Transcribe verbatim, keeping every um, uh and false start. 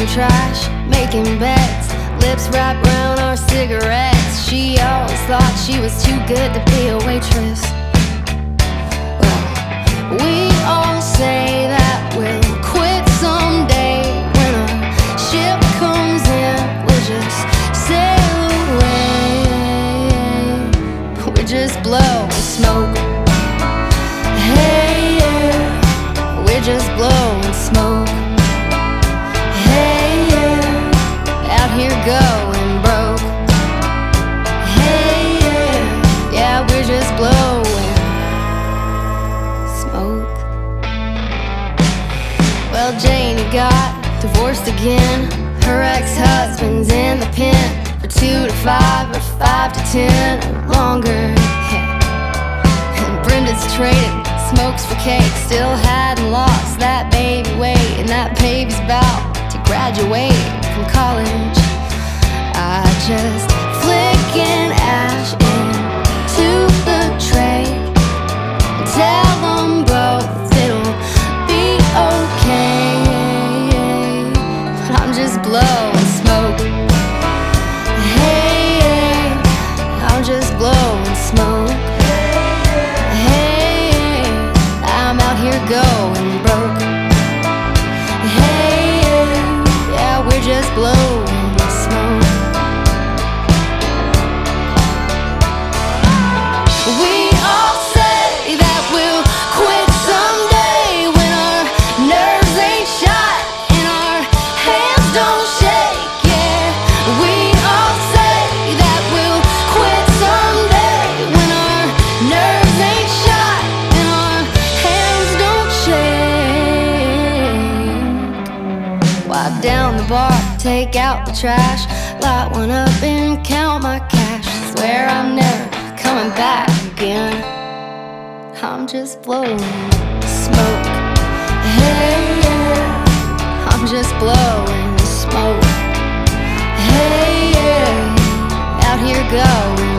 talking trash, making bets, lips wrapped around our cigarettes. She always thought she was too good to be a waitress. Well, we all say that we'll quit someday. When a ship comes in, we'll just sail away. We just blow and smoke. Hey, yeah, we just blow and smoke. Hey, yeah, out here going broke. Hey, yeah, yeah, we're just blowing smoke. Well, Janie got divorced again. Her ex-husband's in the pen for two to five or five to ten or longer. Yeah. And Brenda's traded smokes for cake, still hadn't lost that baby weight, and that baby's about to graduate from college. I just flick an ash into the tray and tell them both it'll be okay. But I'm just blowing smoke. Hey, I'm just blowing smoke. Here going broke. Hey, yeah, we're just blowing smoke. We all say that we'll quit someday when our nerves ain't shot and our hands don't shake. Yeah, we all say that we'll quit someday when our nerves ain't shot and our hands don't shake. Wipe down the bar, take out the trash, light one up and count my cash. Swear I'm never coming back again. I'm just blowing smoke. Hey, yeah, I'm just blowing smoke. Hey, yeah, out here going